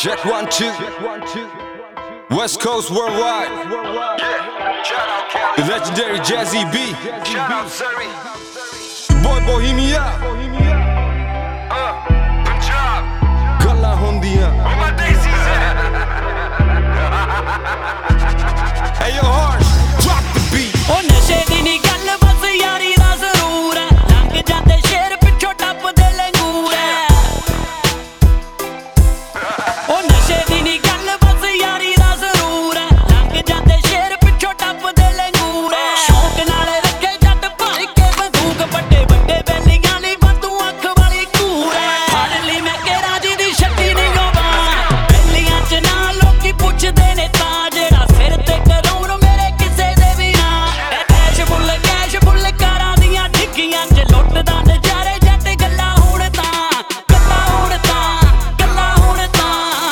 Check 1 2. West Coast worldwide. The legendary Jazzy B. Boy Bohemia. Galla hondiyan. Hey yo Harsh, drop the beat. Oh nashe di nahi gall bas yaari da zaroor hai, lang jande sher pichho tappde langoor hai. Oh nashe di nahi gall bas yaari da zaroor hai, lang jande sher pichho tappde langoor hai. शौक नाल रखे जट भर के बंदूक, बड़े बड़े बैलियां ली वाधू अख वाली कूर है. फड़ ली मैं केरा जी दी छट्टी नहीं होवा, बैलियां च ना लोकी पुछदे ने तां जेड़ा सिर ते करोड़ मेरे किसे दे भी ना. कैश फुल कारां दियां ठिगियां च लुटदा नजारे जट गल्लां हुण तां, गल्लां हुण तां.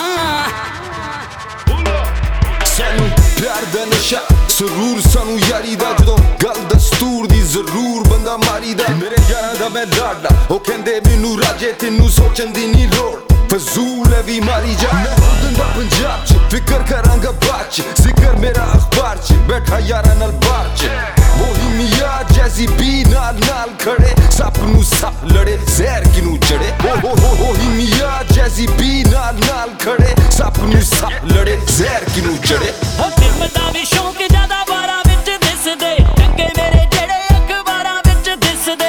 सानू प्यार दा नशा जरूर, सानू यारी दा जदों गल दस्तूर दी जरूर बंदा मारी दा. मेरे यारां दा मैं लाडा, ओ कहंदे मैनू राजे तेनू सोचन दी नी लोड़, फजूल है भी मारी जा. मैं उदंदा पंजाब च फिकर करांगा बाद च, जिक्र मेरा अखबार च बैठा यारां नाल बार च. बोहीमिया जैज़ी बी नाल नाल खड़े, सप नू सप लड़े जहर किनू चढ़े. बोहीमिया जैज़ी बी नाल खड़े, सप नू सप लड़े जहर किनू चढ़े. ओ निम दा भी शौक ज्यादा बारां विच दिसदे, टंगे मेरे जेड़े अखबारां विच दिसदे.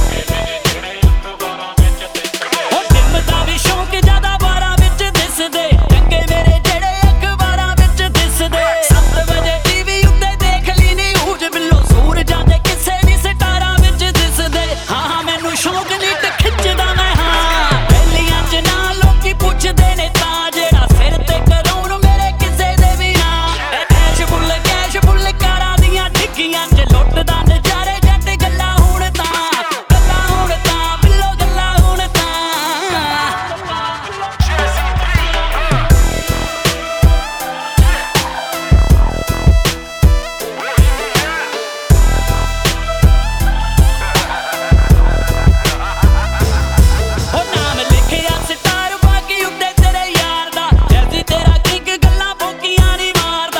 ओ निम दा भी शौक ज्यादा बारां विच दिसदे, टंगे मेरे जेड़े अखबारां विच दिसदे. 7 वजे टीवी उत्ते देख ली न्यूज, बिल्लो सूरजां दे किस्से भी सितारां विच दिसदे. हाँ मैनू शौक नीट खिच्चदा मैं हाँ, बैलियां च ना लोकी पुछदे ने तां जेड़ा सिर ते करोड़ मेरे किसे दे भी ना. कैश फुल कारां दियां ठिगियां च लुटदा नजारे जट गल्लां हुण तां, बिल्लो गल्लां हुण तां. ओ नाम लिखिया स्टार बाकी उत्ते तेरे यार दा, जैसी तेरा किंग गल्लां भोकियां नी मारदा.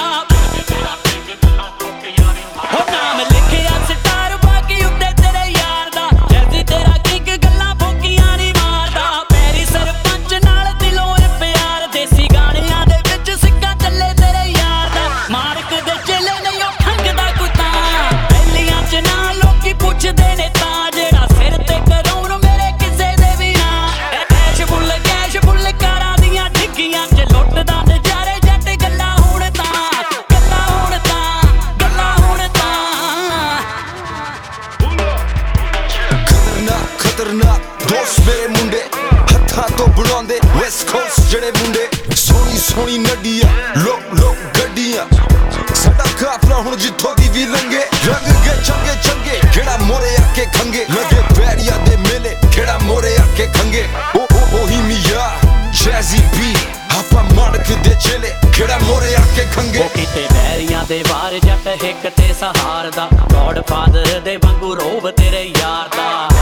ओ नाम लिखिया स्टार बाकी उत्ते तेरे यार दा, जैसी तेरा किंग गल्लां भोकियां नी मारदा. पैरी सरपंच नाल दिलों प्यार, देसी गाणियां दे विच सिक्का ਚੱਲੇ तेरे यार दा. मार्क दे चेले नहीं ओ ठंगदा कुत्ता, बैलियां च ना लोकी पुछदे ने तां जेड़ा सिर ते करोड़ मेरे किसे दे भी ना. कैश फुल कारां दियां ठिगियां च लुटदा नजारे जट गल्लां हुण तां. खतरनाक दोस्त मेरे मुंडे, हत्थां तो बुलांदे वेस्ट कोस्ट जेड़े मुंडे. सोनी नड्डियां लोक गड्डियां, साडा काफला हुण जिथों दी भी लंघे. रंग गए चंगे केड़ा मोरे आके खंगे, लगे बैरिया दे मेले केड़ा मोरे आके खंगे. बोहीमिया जैज़ी बी आपा माणक दे चेले केड़ा मोरे आके खंगे. ओ किते बैरियां दे वार जट हिक ते सहार दा, गॉड फादर दे वांगू रोब तेरे यार दा.